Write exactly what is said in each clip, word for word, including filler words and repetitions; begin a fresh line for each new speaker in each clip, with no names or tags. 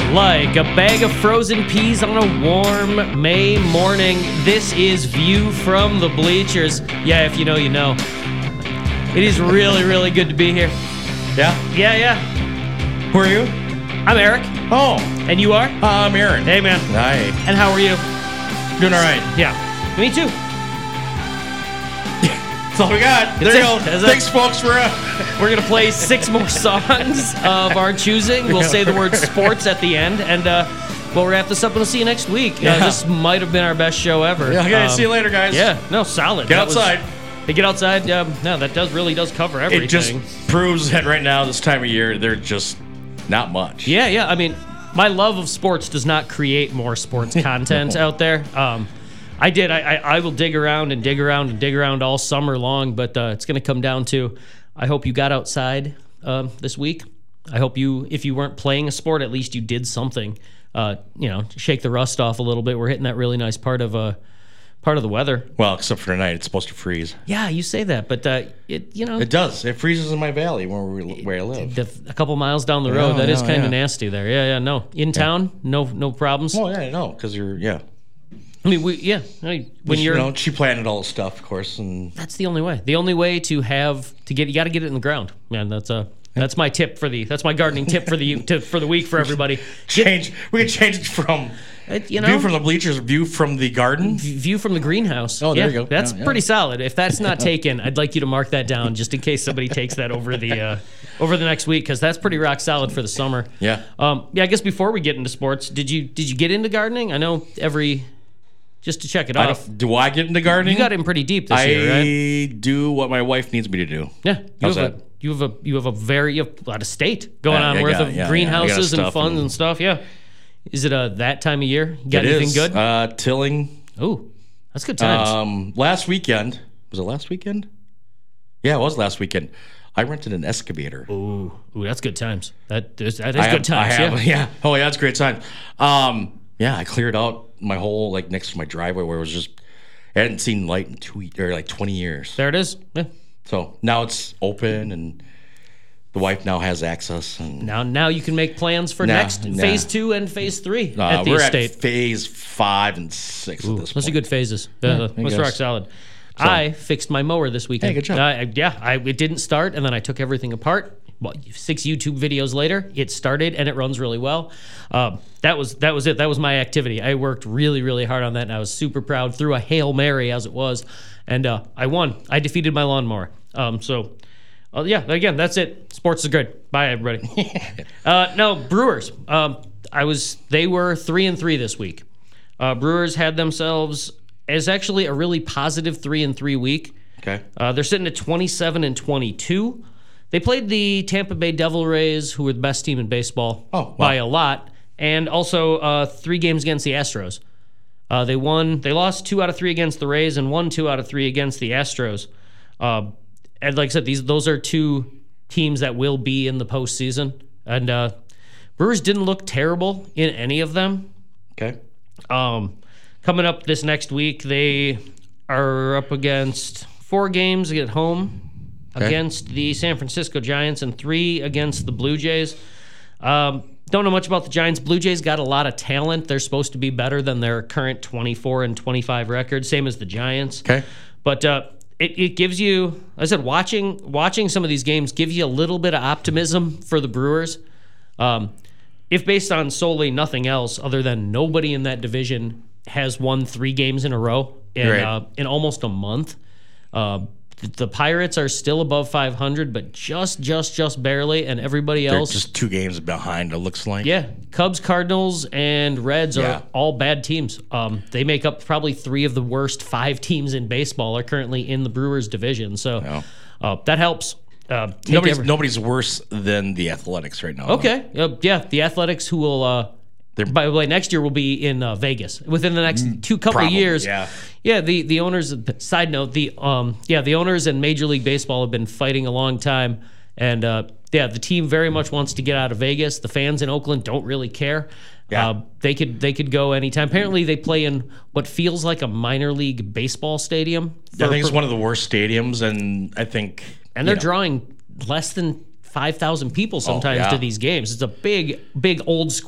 Like a bag of frozen peas on a warm May morning, this is View from the Bleachers. Yeah, if you know, you know. It is really, really good to be here.
Yeah?
Yeah, yeah.
Who are you?
I'm Eric.
Oh.
And you are?
Uh, I'm Aaron.
Hey, man.
Hi.
And how are you?
Doing all right.
Yeah. Me too.
That's all we got. There
That's
you
it.
go.
That's
Thanks,
it.
folks, for... Uh...
We're going to play six more songs of our choosing. We'll say the word sports at the end, and uh, we'll wrap this up, and we'll see you next week.
Yeah.
Uh, this might have been our best show ever.
Yeah, okay,
Um,
see you later, guys.
Yeah, no, solid.
Get
That was-
outside.
They get outside. Um, no, that does really does cover everything.
It just proves that right now, this time of year, they're just not much.
Yeah, yeah. I mean, my love of sports does not create more sports content out there. Um, I did. I, I, I will dig around and dig around and dig around all summer long, but uh, it's going to come down to, I hope you got outside um, this week. I hope you, if you weren't playing a sport, at least you did something, uh, you know, to shake the rust off a little bit. We're hitting that really nice part of uh, part of the weather.
Well, except for tonight, it's supposed to freeze.
Yeah, you say that, but uh, it, you know.
It does. It freezes in my valley where, we, where I live.
The, a couple miles down the road,
Yeah,
that is
yeah,
kind of
yeah.
nasty there. Yeah, yeah, no. In town, no no problems.
Oh, yeah, I know, because you're, yeah.
I mean, we, yeah. I mean, when
Which,
you're,
you know, she planted all the stuff, of course, and
that's the only way. The only way to have to get, you got to get it in the ground, man. That's a that's my tip for the that's my gardening tip for the to, for the week for everybody.
change. We can change it from
It, you know,
view from the bleachers, view from the garden.
view from the greenhouse.
Oh, there
Yeah,
you go.
That's
Yeah, yeah.
pretty solid. If that's not taken, I'd like you to mark that down just in case somebody takes that over the uh, over the next week, because that's pretty rock solid for the summer.
Yeah.
Um, yeah. I guess before we get into sports, did you did you get into gardening? I know every just to check it
I
off.
don't, do I get into gardening?
You got in pretty deep this
I
year, right?
do what my wife needs me to do.
Yeah. You
How's
have
that?
a you have a you have a very you have a lot of state going
Yeah,
on
I
worth
got-
of
yeah, yeah, I got
greenhouses and
stuff
funds and,
and-
stuff. Yeah. Is it uh that time of year? You got
It
anything
is.
good?
Uh, tilling.
Ooh, that's good times.
Um, last weekend was it last weekend? Yeah, it was last weekend. I rented an excavator.
ooh, ooh, that's good times. That is that is
I
good
have, I
times.
have,
yeah.
yeah. Oh yeah, that's great time. Um, yeah, I cleared out my whole like next to my driveway where it was just I hadn't seen light in two ye- or like twenty years.
There it is. Yeah.
So now it's open and the wife now has access. And
Now now you can make plans for
Nah,
next
nah.
phase two and phase three
uh,
at the
we're
estate.
at phase five and six
Ooh,
at this
those are
point.
good phases. Yeah,
I
that's
guess.
rock solid. I fixed my mower this weekend.
Hey, good job.
I- yeah, I, it didn't start, and then I took everything apart. Well, six YouTube videos later, it started and it runs really well. Um, that was that was it. That was my activity. I worked really really hard on that, and I was super proud. Threw a Hail Mary as it was, and uh, I won. I defeated my lawnmower. Um, so. Uh, yeah, again, that's it. Sports is good. Bye, everybody. uh, no, Brewers. Um, I was. They were three and three this week. Uh, Brewers had themselves as actually a really positive three and three week.
Okay.
Uh, they're sitting at twenty-seven and twenty-two. They played the Tampa Bay Devil Rays, who were the best team in baseball
Oh, wow.
by a lot, and also uh, three games against the Astros. Uh, they won. They lost two out of three against the Rays and won two out of three against the Astros. Uh, and like I said, these those are two teams that will be in the postseason. And uh, Brewers didn't look terrible in any of them.
Okay.
Um, coming up this next week, they are up against four games at home
Okay.
against the San Francisco Giants and three against the Blue Jays. Um, don't know much about the Giants. Blue Jays got a lot of talent. They're supposed to be better than their current twenty-four and twenty-five record, same as the Giants.
Okay.
But uh, it, it gives you, like I said, watching watching some of these games gives you a little bit of optimism for the Brewers. Um, if based on solely nothing else other than nobody in that division has won three games in a row in
Right.
uh, in almost a month. Uh, the, the Pirates are still above five hundred, but just, just, just barely, and everybody
They're
else.
just two games behind, it looks like.
Yeah, Cubs, Cardinals, and Reds
Yeah.
are all bad teams. Um, they make up probably three of the worst five teams in baseball are currently in the Brewers division. So
Yeah.
uh, that helps. Uh, take
Nobody's,
every-
nobody's worse than the Athletics right now.
okay, uh, yeah, the Athletics, who will, uh,
They're-
by the way, next year will be in uh, Vegas within the next two couple
probably,
of years.
yeah.
yeah. The the owners. Side note: the um, yeah, the owners and Major League Baseball have been fighting a long time, and uh, yeah, the team very much wants to get out of Vegas. The fans in Oakland don't really care.
Yeah.
Uh, they could they could go anytime. Apparently, they play in what feels like a minor league baseball stadium.
I
for-
think it's
for-
one of the worst stadiums, and I think.
and they're
you know,
drawing less than five thousand people sometimes
yeah.
to these games. It's a big, big old school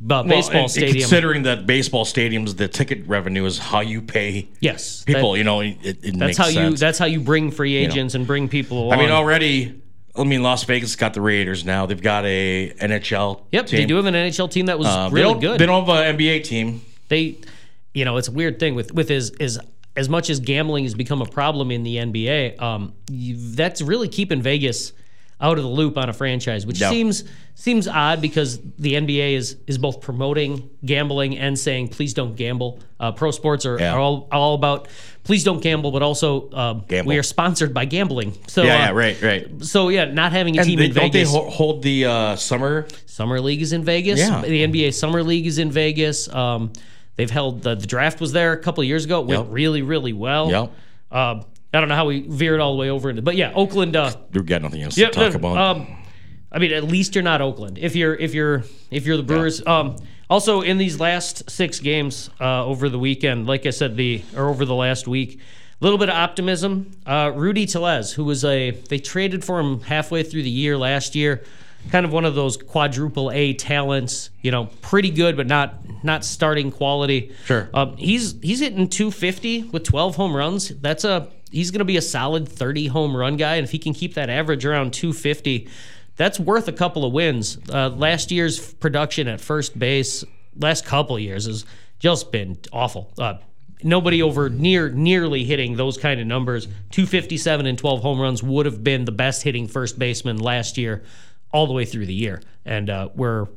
uh, baseball
and
stadium.
Considering that baseball stadiums, the ticket revenue is how you pay
yes,
people.
that,
you know, it, it
that's
makes
how
sense.
you that's how you bring free agents you know. and bring people along.
I mean, already. I mean, Las Vegas got the Raiders now. They've got a N H L.
Yep,
team.
they do have an N H L team that was
uh,
really
they
good.
They don't have an N B A team.
They, you know, it's a weird thing with with is is as much as gambling has become a problem in the N B A. Um, you, that's really keeping Vegas out of the loop on a franchise, which
yep.
seems seems odd because the N B A is is both promoting gambling and saying please don't gamble. Uh, pro sports are,
yeah.
are all all about please don't gamble, but also um, we are sponsored by gambling. So
yeah,
uh,
yeah, right, right.
So yeah, not having a
and
team
they,
in Vegas.
Don't they hold the uh, summer?
Summer League is in Vegas.
Yeah.
The N B A Summer League is in Vegas. Um, they've held the, the draft was there a couple of years ago. It went
yep.
really, really well.
Yep.
Uh, I don't know how we veered all the way over into, but yeah, Oakland. Uh,
We've got nothing else
yeah,
to talk
no,
about.
Um, I mean, at least you're not Oakland. If you're if you're if you're the Brewers. Yeah. Um, also, in these last six games uh, over the weekend, like I said, the or over the last week, a little bit of optimism. Uh, Rudy Tellez, who was a they traded for him halfway through the year last year, kind of one of those quadruple A talents. You know, pretty good, but not not starting quality.
Sure.
Um, he's he's hitting two fifty with twelve home runs. That's a he's going to be a solid thirty home run guy, and if he can keep that average around two fifty. That's worth a couple of wins. Uh, last year's production at first base, last couple of years, has just been awful. Uh, nobody over near nearly hitting those kind of numbers. two fifty-seven and twelve home runs would have been the best hitting first baseman last year, all the way through the year. And uh, we're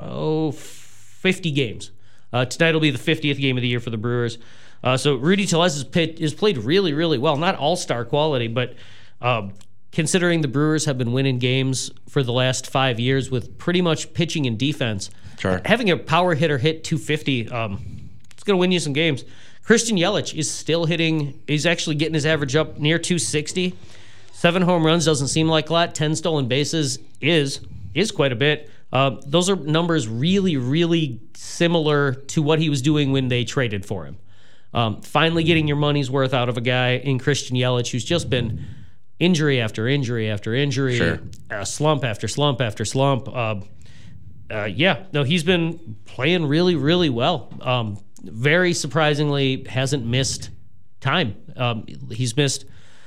oh fifty games. Uh, tonight will be the fiftieth game of the year for the Brewers. Uh, so Rudy Tellez has, pit, has played really, really well. Not all-star quality, but. Uh, Considering the Brewers have been winning games for the last five years with pretty much pitching and defense,
sure.
having a power hitter hit two fifty, um, it's going to win you some games. Christian Yelich is still hitting, he's actually getting his average up near two sixty. Seven home runs doesn't seem like a lot. Ten stolen bases is is quite a bit. Uh, those are numbers really, really similar to what he was doing when they traded for him. Um, finally getting your money's worth out of a guy in Christian Yelich who's just been injury after injury after injury,
sure.
uh, slump after slump after slump. Uh, uh, yeah, no, he's been playing really, really well. Um, very surprisingly, hasn't missed time. Um, he's missed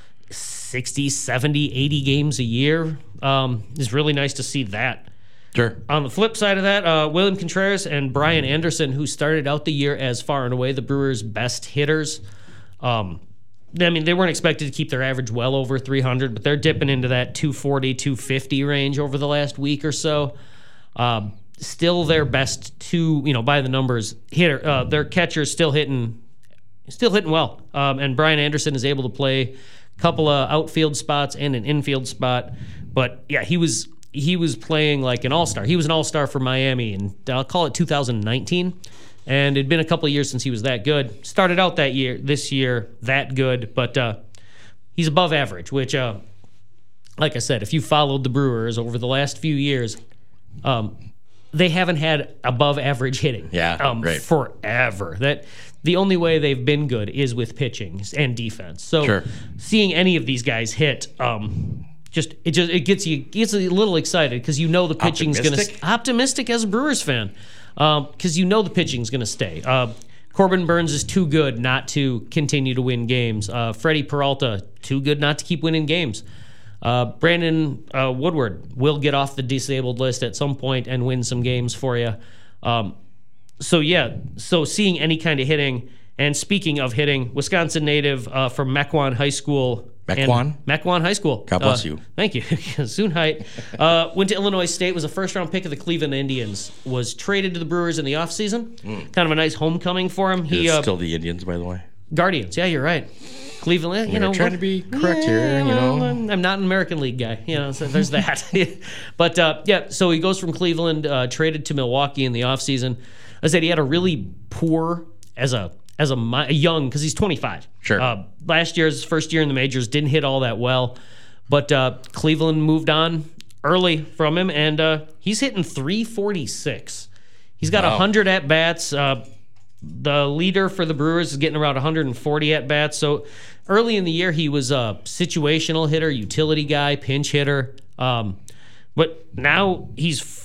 sixty, seventy, eighty games a year. Um, it's really nice to see that.
Sure.
On the flip side of that, uh, William Contreras and Brian Anderson, who started out the year as far and away the Brewers' best hitters, um, I mean, they weren't expected to keep their average well over three hundred, but they're dipping into that two forty, two fifty range over the last week or so. Um, still their best two, you know, by the numbers, hitter. Uh, their catcher's still hitting, still hitting well. Um, and Brian Anderson is able to play a couple of outfield spots and an infield spot. But yeah, he was he was playing like an all-star. He was an all-star for Miami, and I'll call it two thousand nineteen. And it'd been a couple of years since he was that good. Started out that year, this year, that good, but uh, he's above average, which, uh, like I said, if you followed the Brewers over the last few years, um, they haven't had above average hitting
yeah,
um,
right.
forever. That the only way they've been good is with pitching and defense. So
sure.
seeing any of these guys hit, um, just it just it gets you gets a little excited because you know the pitching's going to optimistic as a Brewers fan. Because um, you know the pitching's going to stay. Uh, Corbin Burns is too good not to continue to win games. Uh, Freddie Peralta, too good not to keep winning games. Uh, Brandon uh, Woodward will get off the disabled list at some point and win some games for you. Um, so, yeah, so seeing any kind of hitting, and speaking of hitting, Wisconsin native uh, from Mequon High School.
Mequon?
Mequon High School.
God bless
uh,
you.
Thank you. Soonheit. Uh, went to Illinois State, was a first-round pick of the Cleveland Indians, was traded to the Brewers in the offseason. Mm. Kind of a nice homecoming for him. He
It's
uh,
still the Indians, by the way.
Guardians. Yeah, you're right. Cleveland, you
We're
know.
trying to be correct
yeah,
here, you
well,
know.
I'm, I'm not an American League guy, you know, so there's that. But, uh, yeah, so he goes from Cleveland, uh, traded to Milwaukee in the offseason. I said he had a really poor, as a as a, a young, because he's twenty-five.
Sure.
Uh, last year, his first year in the majors, didn't hit all that well. But uh, Cleveland moved on early from him, and uh, he's hitting three forty-six. He's got wow. one hundred at-bats. Uh, the leader for the Brewers is getting around one hundred forty at-bats. So early in the year, he was a situational hitter, utility guy, pinch hitter. Um, but now he's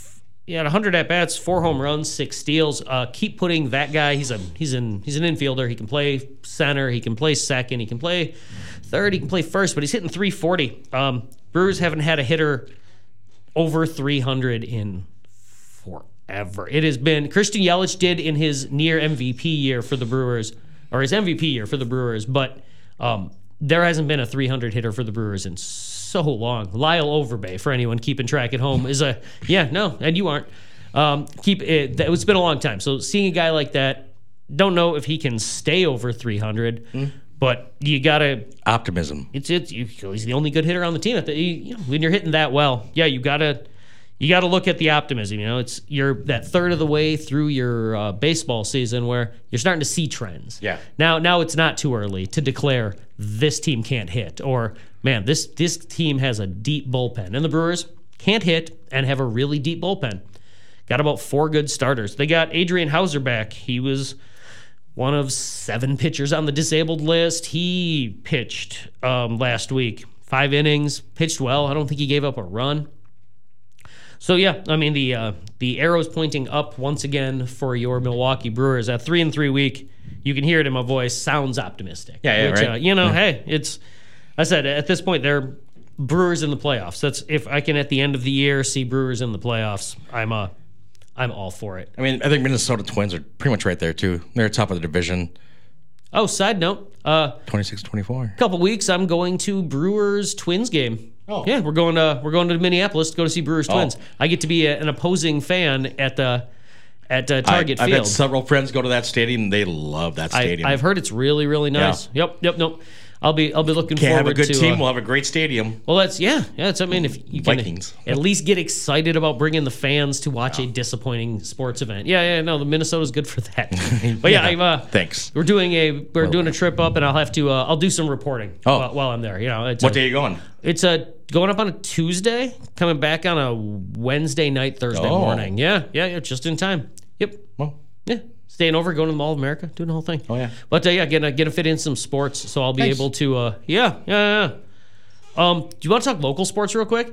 he had one hundred at bats, four home runs, six steals. Uh, keep putting that guy. He's a he's in he's an infielder. He can play center. He can play second. He can play third. He can play first. But he's hitting three forty. Um, Brewers haven't had a hitter over three hundred in forever. It has been Christian Yelich did in his near M V P year for the Brewers, or his M V P year for the Brewers, but um, there hasn't been a three hundred hitter for the Brewers in so long. Lyle Overbay, for anyone keeping track at home, is a yeah no, and you aren't. Um, keep it. It's been a long time. So seeing a guy like that, don't know if he can stay over three hundred. Mm. But you gotta
optimism.
It's it's you, he's the only good hitter on the team. At the, you know, when you're hitting that well, yeah, you gotta you gotta look at the optimism. You know, it's you're that third of the way through your uh, baseball season where you're starting to see trends.
Yeah.
Now now it's not too early to declare this team can't hit or man this this team has a deep bullpen, and the Brewers can't hit and have a really deep bullpen. Got about four good starters. They got Adrian Hauser back. He was one of seven pitchers on the disabled list. He pitched um, last week, five innings, pitched well. I don't think he gave up a run. So yeah, I mean the uh, the arrow's pointing up once again for your Milwaukee Brewers. At three and three week, you can hear it in my voice. Sounds optimistic.
Yeah, yeah,
which,
right.
Uh, you know,
yeah.
hey, it's. I said at this point they're Brewers in the playoffs. That's if I can at the end of the year see Brewers in the playoffs. I'm uh, I'm all for it.
I mean, I think Minnesota Twins are pretty much right there, too. They're top of the division.
Oh, side note. Uh,
twenty-six twenty-four.
Couple weeks, I'm going to Brewers Twins game.
Oh.
Yeah, we're going to we're going to Minneapolis to go to see Brewers Twins.
Oh.
I get to be a, an opposing fan at the at uh, Target
I, I've
Field.
had several friends go to that stadium, and they love that stadium.
I, I've heard it's really, really nice.
Yeah.
Yep, yep, nope. I'll be I'll be looking
Can't
forward to.
have a good team.
Uh,
we'll have a great stadium.
well, that's yeah, yeah. It's I mean, if you can
Vikings.
at least get excited about bringing the fans to watch yeah. a disappointing sports event. Yeah, yeah. No, the Minnesota's good for that. But yeah,
yeah
I've, uh,
thanks.
We're doing a we're well, doing a trip up, and I'll have to uh, I'll do some reporting
oh.
while, while I'm there. You know, it's
what
a,
day are you going?
It's a going up on a Tuesday, coming back on a Wednesday night, Thursday
oh.
morning. Yeah, yeah, yeah. Just in time. Yep.
Well.
Yeah. Staying over, going to the Mall of America, doing the whole thing.
Oh, yeah.
But, uh, yeah, getting, getting to fit in some sports, so I'll be
nice.
able to, uh, yeah, yeah, yeah. Um, do you want to talk local sports real quick?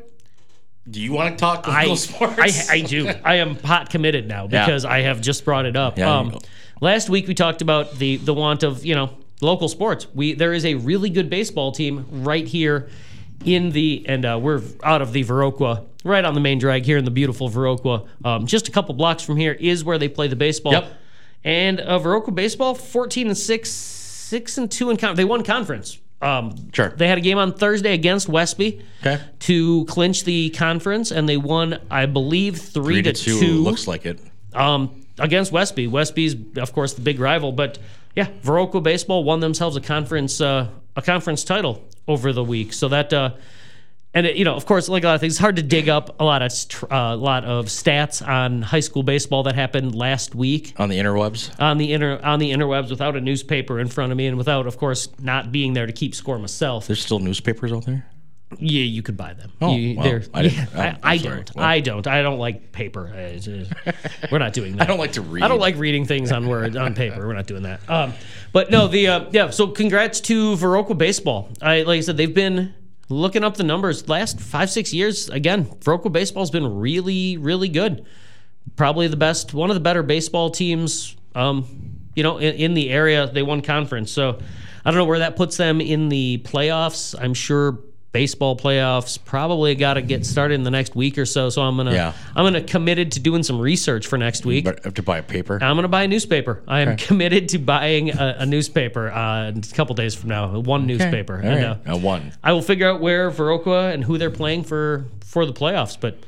Do you want to talk local
I,
sports?
I, I do. I am pot committed now because yeah. I have just brought it up.
Yeah,
um, last week we talked about the the want of, you know, local sports. We There is a really good baseball team right here in the, and uh, we're out of the Viroqua, right on the main drag here in the beautiful Viroqua. Um, just a couple blocks from here is where they play the baseball.
Yep.
And uh, Viroqua baseball, fourteen and six, six and two in con- they won conference. Um,
sure.
They had a game on Thursday against Westby
okay.
to clinch the conference, and they won, I believe, three,
three to,
to
two.
two.
Looks like it.
Um, against Westby. Westby's, of course, the big rival, but yeah, Viroqua baseball won themselves a conference uh, a conference title over the week. So that. Uh, And it, you know, of course, like a lot of things, it's hard to dig up a lot of a uh, lot of stats on high school baseball that happened last week
on the interwebs.
On the inter on the interwebs, without a newspaper in front of me, and without, of course, not being there to keep score myself.
There's still newspapers out there.
Yeah, you could buy them.
Oh,
you,
well, I,
yeah,
oh,
I, I don't.
Well.
I don't. I don't like paper. It's, it's, we're not doing that.
I don't like to read.
I don't like reading things on word on paper. We're not doing that. Um, but no, the uh, yeah. So congrats to Viroqua baseball. I like I said, they've been. Looking up the numbers, last five, six years, again, Viroqua baseball's been really, really good. Probably the best, one of the better baseball teams, um, you know, in, in the area. They won conference. So I don't know where that puts them in the playoffs. I'm sure baseball playoffs probably got to get started in the next week or so. So I'm gonna,
yeah.
I'm gonna committed to doing some research for next week.
But I have to buy a paper.
I'm gonna buy a newspaper. I am
okay.
committed to buying a, a newspaper uh, a couple days from now. One
okay.
newspaper.
All
and,
right. uh, one.
I will figure out where Viroqua and who they're playing for for the playoffs. But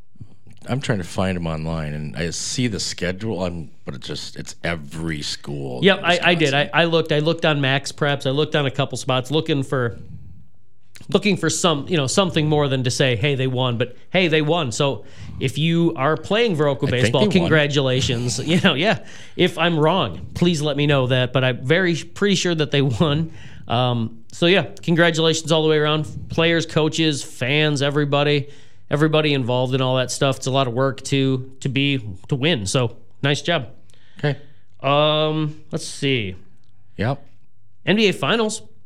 I'm trying to find them online, and I see the schedule. I'm, but it's just it's every school.
Yep, I, I did. I, I looked. I looked on Max Preps. I looked on a couple spots, looking for. Looking for some, you know, something more than to say, "Hey, they won," but hey, they won. So, if you are playing Viroqua baseball, congratulations. Won. You know, yeah. If I'm wrong, please let me know that. But I'm very pretty sure that they won. Um, so yeah, congratulations all the way around, players, coaches, fans, everybody, everybody involved in all that stuff. It's a lot of work to to be to win. So nice job.
Okay.
Um, let's see.
Yep.
N B A Finals.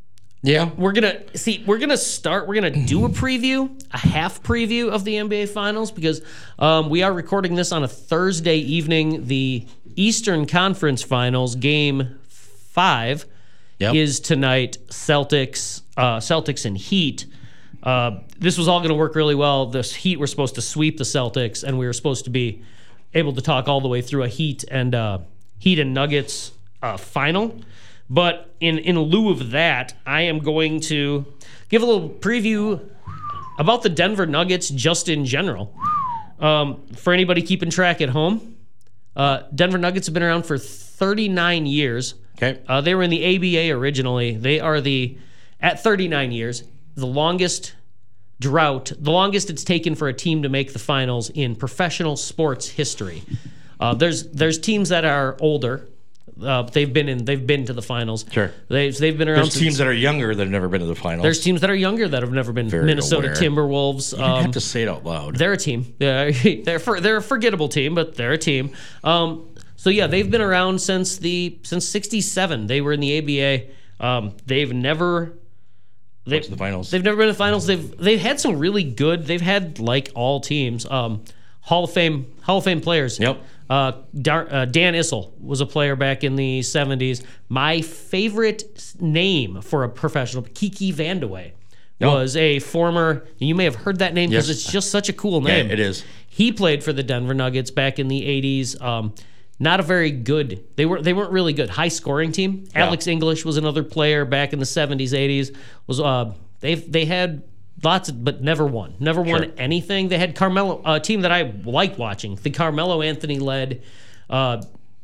Yeah.
We're gonna see. We're gonna start. We're gonna do a preview, a half preview of the N B A Finals because um, we are recording this on a Thursday evening. The Eastern Conference Finals, Game Five,
Yep.
is tonight. Celtics, uh, Celtics and Heat. Uh, this was all going to work really well. The Heat were supposed to sweep the Celtics, and we were supposed to be able to talk all the way through a Heat and uh, Heat and Nuggets uh, final. But in, in lieu of that, I am going to give a little preview about the Denver Nuggets just in general. Um, for anybody keeping track at home, uh, Denver Nuggets have been around for thirty-nine years.
Okay.
Uh, they were in the A B A originally. They are the, at thirty-nine years, the longest drought, the longest it's taken for a team to make the finals in professional sports history. Uh, there's there's teams that are older. Uh, they've been in. They've been to the finals.
Sure.
They've they've been around.
There's
since,
teams that are younger that have never been to the finals.
There's teams that are younger that have never been.
Very
Minnesota
aware.
Timberwolves.
You don't
Um,
have to say it out loud.
they're a team. They're they're, for, they're a forgettable team, but they're a team. Um, so yeah, they've been around since the since sixty-seven. They were in the A B A. Um, they've never. They,
What's the finals?
They've never been to the finals. They've they've had some really good. They've had like all teams. Um, Hall of Fame Hall of Fame players.
Yep.
Uh, Dar, uh, Dan Issel was a player back in the seventies. My favorite name for a professional, Kiki Vandeweghe,
No.
was a former. You may have heard that name because
Yes.
it's just such a cool
Yeah,
name.
it is.
He played for the Denver Nuggets back in the eighties. Um, not a very good. They were they weren't really good. High scoring team.
Yeah.
Alex English was another player back in the seventies, eighties. Was uh they they had lots of, but never won. Never won
Sure.
anything. They had Carmelo, a team that I liked watching. The Carmelo Anthony led uh,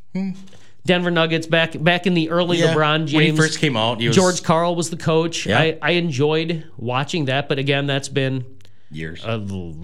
Denver Nuggets back back in the early
Yeah.
LeBron James.
When he first came out, he was
George Karl was the coach.
Yeah.
I, I enjoyed watching that, but again, that's been
years.
uh,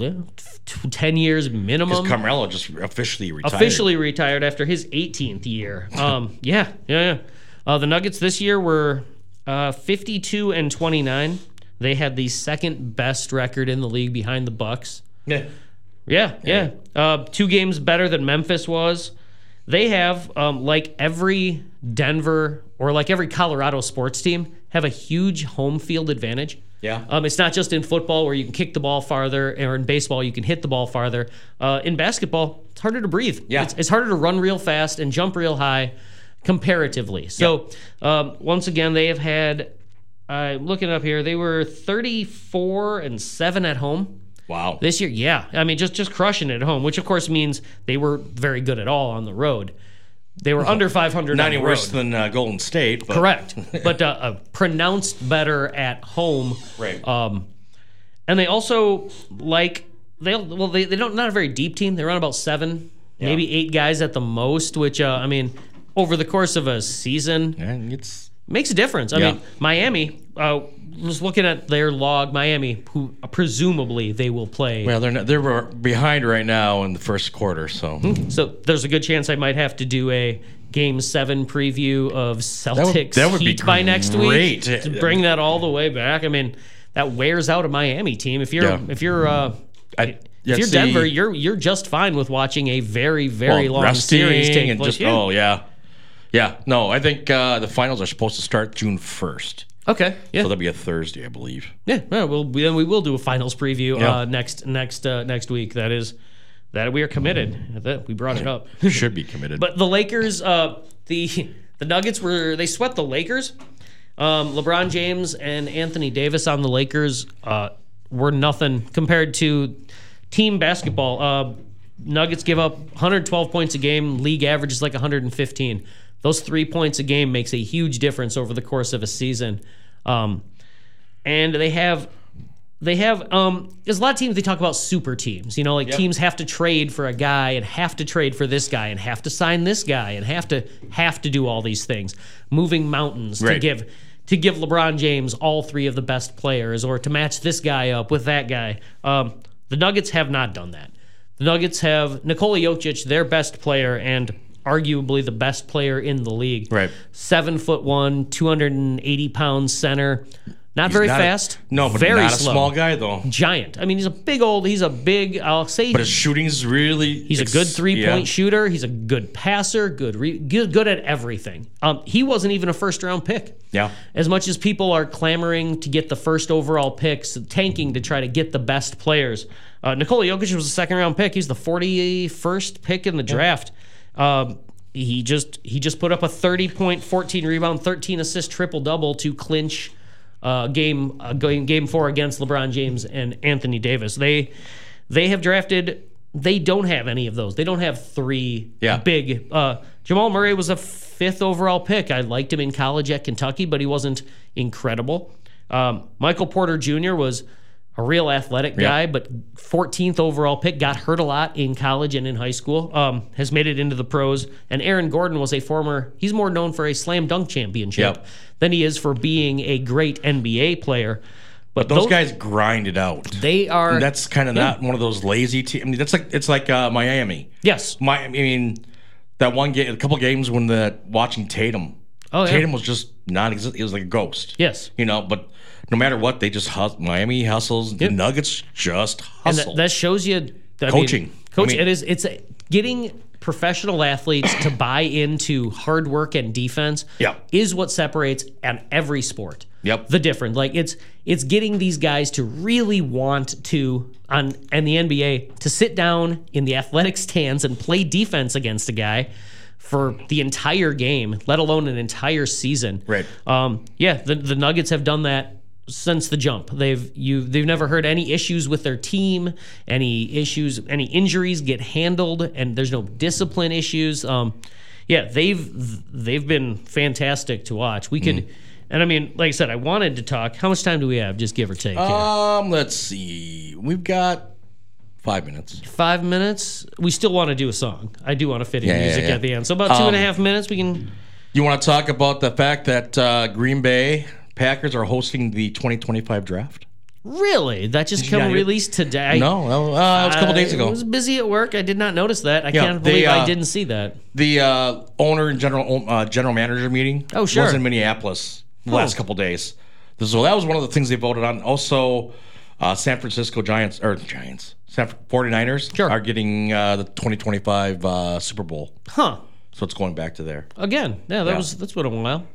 t- ten years minimum.
Because Carmelo just officially retired.
Officially retired after his eighteenth year. Um, yeah, yeah, yeah. Uh, the Nuggets this year were uh, fifty-two and twenty-nine. They had the second best record in the league behind the Bucks.
Yeah.
Yeah, yeah. Uh, two games better than Memphis was. They have, um, like every Denver or like every Colorado sports team, have a huge home field advantage.
Yeah.
Um, it's not just in football where you can kick the ball farther, or in baseball you can hit the ball farther. Uh, in basketball, it's harder to breathe.
Yeah.
It's, it's harder to run real fast and jump real high comparatively. So, um, once again, they have had, I'm looking up here, they were thirty-four and seven at home.
Wow.
This year, yeah. I mean, just just crushing it at home, which of course means they were very good at all on the road. They were under five hundred
Not
on the
any
road.
worse than uh, Golden State. But
Correct. But uh, uh, pronounced better at home.
Right.
Um, and they also, like, they well, they, they don't, not a very deep team. They run about seven,
Yeah.
maybe eight guys at the most, which, uh, I mean, over the course of a season,
And it's
makes a difference. I
Yeah.
mean, Miami, uh, was looking at their log, Miami, who presumably they will play.
well, they're not, they're behind right now in the first quarter. So
So there's a good chance I might have to do a Game Seven preview of Celtics
that would be
Heat by next week
great.
to bring that all the way back. I mean, that wears out a Miami team. If you're
Yeah.
if you're uh,
I, yeah,
if you're
see,
Denver, you're you're just fine with watching a very very
well,
long series take
and
place.
just
Yeah.
oh yeah, yeah. No, I think uh, the finals are supposed to start June first.
Okay, yeah,
So that'll be a Thursday, I believe.
yeah. yeah well, we- then we will do a finals preview
Yeah.
uh, next next uh, next week. That is that we are committed. That we brought it up.
Should be committed.
But the Lakers, uh, the the Nuggets were they swept the Lakers. Um, LeBron James and Anthony Davis on the Lakers uh, were nothing compared to team basketball. Uh, Nuggets give up one hundred twelve points a game. League average is like one hundred fifteen. Those three points a game makes a huge difference over the course of a season. Um, and they have They have um there's a lot of teams they talk about super teams. You know, like
Yep.
teams have to trade for a guy and have to trade for this guy and have to sign this guy and have to have to do all these things. Moving mountains to
Right.
give to give LeBron James all three of the best players or to match this guy up with that guy. Um, the Nuggets have not done that. The Nuggets have Nikola Jokic, their best player and arguably the best player in the league.
Right.
Seven foot one, two hundred eighty pound center. Not
He's
very
not a-
fast.
no, but
very
not a
slow.
small guy though.
Giant. I mean, he's a big old. He's a big. I'll say.
But his shooting's really.
He's a
ex-
good three point
yeah.
shooter. He's a good passer. Good, re, good, good at everything. Um, he wasn't even a first round pick.
Yeah.
As much as people are clamoring to get the first overall picks, tanking to try to get the best players, uh, Nikola Jokic was a second round pick. He's the forty-first pick in the draft. Um, he just he just put up a thirty point, fourteen rebound, thirteen assist, triple double to clinch uh, game uh, game game four against LeBron James and Anthony Davis. They they have drafted. They don't have any of those. They don't have three
Yeah.
big. Uh, Jamal Murray was a fifth overall pick. I liked him in college at Kentucky, but he wasn't incredible. Um, Michael Porter Junior was a real athletic guy,
Yeah.
but fourteenth overall pick, got hurt a lot in college and in high school, um, has made it into the pros. And Aaron Gordon was a former, he's more known for a slam dunk championship
Yep.
than he is for being a great N B A player. But
Those
tho-
guys grind it out.
they are,
That's kind of not one of those lazy teams. I mean, that's like it's like uh, Miami.
yes.
My, I mean, that one game, a couple games when the watching Tatum.
Oh, yeah.
Tatum was just non-existent. He was like a ghost.
Yes.
You know, but no matter what, they just hus- Miami hustles. The Nuggets just
And
hustle.
that, that shows you I
Coaching.
Mean, coach,
I mean-
it is. It's a, getting professional athletes to buy into hard work and defense.
Yeah.
Is what separates on every sport.
Yep.
The difference, like it's it's getting these guys to really want to on and the N B A to sit down in the athletic stands and play defense against a guy for the entire game, let alone an entire season.
Right.
Um, yeah, the the Nuggets have done that since the jump. They've you they've never heard any issues with their team, any issues, any injuries get handled, and there's no discipline issues. Um, yeah, they've they've been fantastic to watch. We could, and I mean, like I said, I wanted to talk. How much time do we have? Just give or take. here?
um, let's see. We've got five minutes.
Five minutes. We still want to do a song. I do want to fit in
Yeah, yeah,
music
yeah.
at the end. So about two and a half minutes. We can.
You want to talk about the fact that uh, Green Bay Packers are hosting the twenty twenty-five draft?
Really? That just come
not hear-
released today?
No, no uh, it was a couple days
I
ago.
was busy at work. I did not notice that. I
Yeah,
can't
they,
believe I
uh,
didn't see that.
The uh, owner and general uh, general manager meeting
Oh, sure.
was in Minneapolis the last
Oh.
couple days. So that was one of the things they voted on. Also, uh, San Francisco Giants, or Giants, San 49ers
Sure.
are getting uh, the twenty twenty-five uh, Super Bowl.
Huh.
So it's going back to there.
Again. Yeah, that
Yeah.
was that's been a while.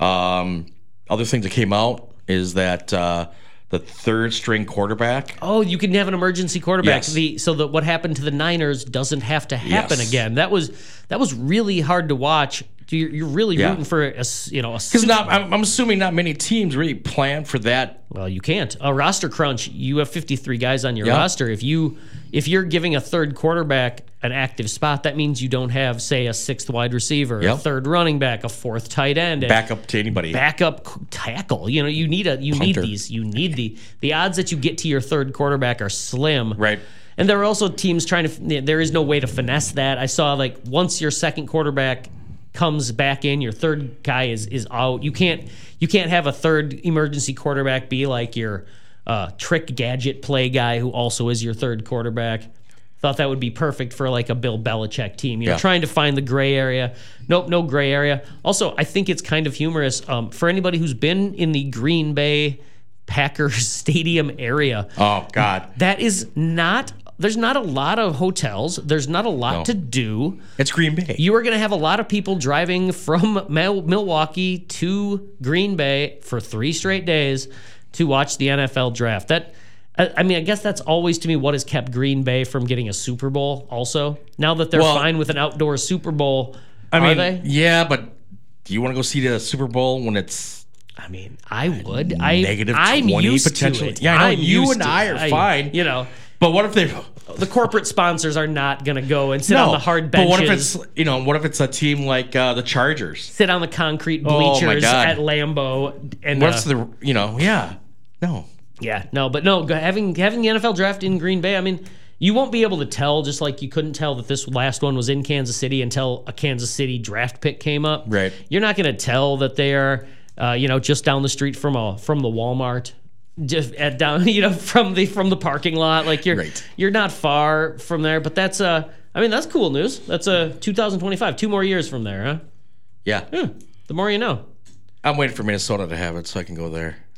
Um, other things that came out is that uh, the third string quarterback.
Oh, you can have an emergency quarterback.
Yes.
The so that what happened to the Niners doesn't have to happen
Yes.
again. That was that was really hard to watch. You're, you're really
Yeah.
rooting for a s- you know a
Because
super-
not, I'm, I'm assuming not many teams really plan for that.
Well, you can't. A roster crunch, you have fifty-three guys on your
Yeah.
roster. If you if you're giving a third quarterback an active spot, that means you don't have, say, a sixth wide receiver, a
Yep.
third running back, a fourth tight end, and
Back up to anybody.
backup c- tackle. You know, you need a you
Punter.
need these. You need the the odds that you get to your third quarterback are slim.
Right.
And there are also teams trying to. There is no way to finesse that. I saw like once your second quarterback comes back in, your third guy is is out. You can't you can't have a third emergency quarterback be like your uh, trick gadget play guy who also is your third quarterback. Thought that would be perfect for like a Bill Belichick team. You know,
Yeah.
trying to find the gray area. Nope, no gray area. Also, I think it's kind of humorous um, for anybody who's been in the Green Bay Packers stadium area.
Oh God,
That is not. There's not a lot of hotels. There's not a lot
No.
to do.
it's Green Bay.
You are going to have a lot of people driving from Mil- Milwaukee to Green Bay for three straight days to watch the N F L draft. That, I I mean, I guess that's always to me what has kept Green Bay from getting a Super Bowl. Also, now that they're
Well,
fine with an outdoor Super Bowl,
I
are
mean,
they?
yeah, but do you want to go see the Super Bowl when it's
I mean, I would. I
negative
I'm
twenty
used
potentially?
To it.
Yeah, I know
I'm
you
used
and
to
I
it.
are fine.
You know,
But what if they?
the corporate sponsors are not going to go and sit on the hard benches.
But what if it's you know what if it's a team like uh, the Chargers?
sit on the concrete
Oh, my
bleachers
God.
at Lambeau and
What's
uh,
the you know yeah no
yeah no but no go- having having the N F L draft in Green Bay, I mean, you won't be able to tell, just like you couldn't tell that this last one was in Kansas City until a Kansas City draft pick came up.
Right.
You're not going to tell that they are uh, you know just down the street from a from the Walmart, just at down you know from the from the parking lot. Like you're
Right.
you're not far from there. But that's uh I mean, that's cool news. That's a uh, two thousand twenty-five, two more years from there, huh?
yeah.
The more you know.
I'm waiting for Minnesota to have it so I can go there.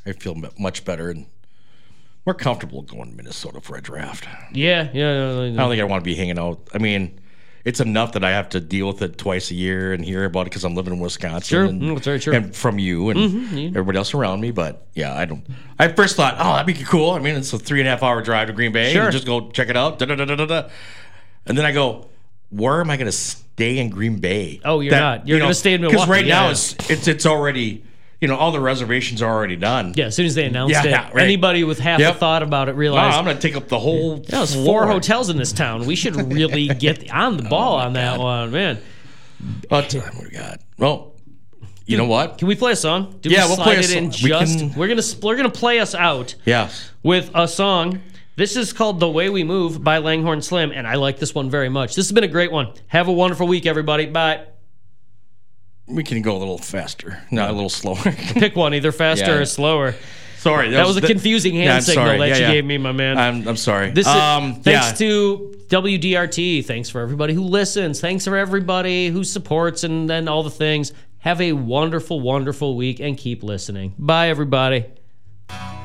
I feel m- much better and more comfortable going to Minnesota for a draft.
Yeah, yeah.
I don't think I want to be hanging out. I mean, it's enough that I have to deal with it twice a year and hear about it because I'm living in Wisconsin.
Sure,
and,
mm, that's very true.
And from you and
Mm-hmm, yeah.
everybody else around me. But yeah, I don't. I first thought, oh, that'd be cool. I mean, it's a three and a half hour drive to Green Bay.
Sure.
And just go check it out. Da, da, da, da, da, da. And then I go, where am I going to stay in Green Bay?
Oh, you're not. You're
you know,
gonna stay in Milwaukee.
Because right
Yeah,
now
yeah.
it's it's it's already. You know, all the reservations are already done.
Yeah, as soon as they announced
Yeah,
it,
yeah, right.
anybody with half
Yep.
a thought about it
Wow,
realized,
I'm going to take up the whole.
yeah, there's
floor.
four hotels in this town. We should really get on the ball on that one, man.
What time we got? Well, you know what?
Can we play a song? Do
Yeah,
we
we'll
slide
play a
it in
song. We
just.
can-
We're gonna we're gonna play us out
Yeah.
with a song. This is called "The Way We Move" by Langhorne Slim, and I like this one very much. This has been a great one. Have a wonderful week, everybody. Bye.
We can go a little faster, not a little slower.
Pick one, either faster
Yeah.
or slower.
Sorry,
That was a confusing hand
Yeah, I'm
signal
sorry.
that
Yeah,
you
yeah.
gave me, my man.
I'm I'm sorry.
This is,
um,
thanks
yeah.
to W D R T. Thanks for everybody who listens. Thanks for everybody who supports and then all the things. Have a wonderful, wonderful week and keep listening. Bye, everybody.